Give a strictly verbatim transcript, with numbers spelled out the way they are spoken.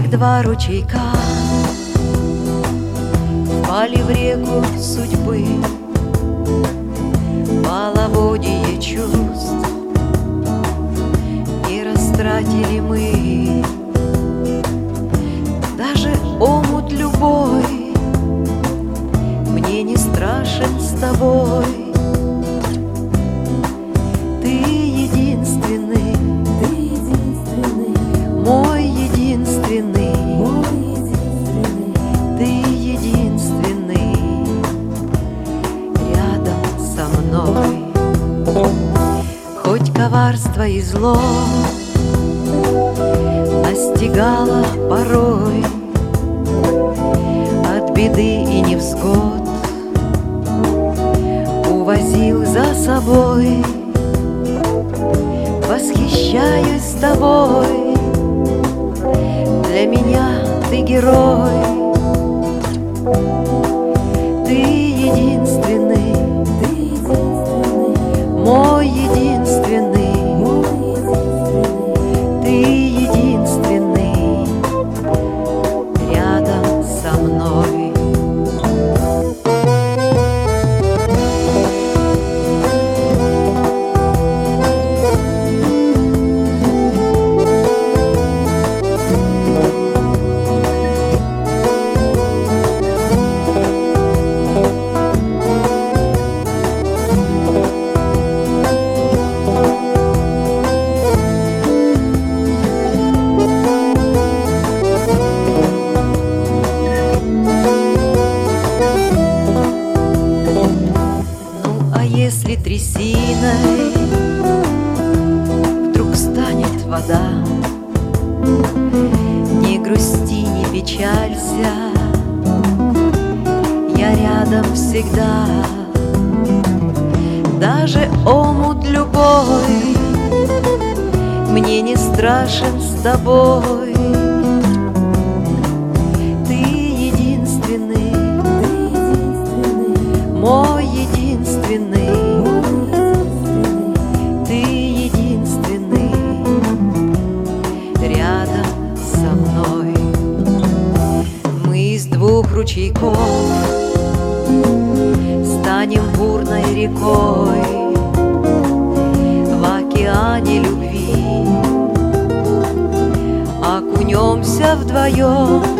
как два ручейка впали в реку судьбы, половодье чувств не растратили мы. Даже омут любой мне не страшен с тобой. Ты единственный, ты единственный, мой единственный, мой единственный, ты единственный рядом со мной. Хоть коварство и зло настигало порой, от беды и невзгод увозил за собой. Восхищаюсь тобой, для меня ты герой. Ты единственный, ты единственный, мой единственный, мой единственный, ты единственный рядом со мной. Если трясиной вдруг станет вода, не грусти, не печалься, я рядом всегда. Даже омут любой мне не страшен с тобой. Ты единственный, мой единственный, ты единственный рядом со мной. Мы из двух ручейков станем бурной рекой в океане любви, окунемся вдвоем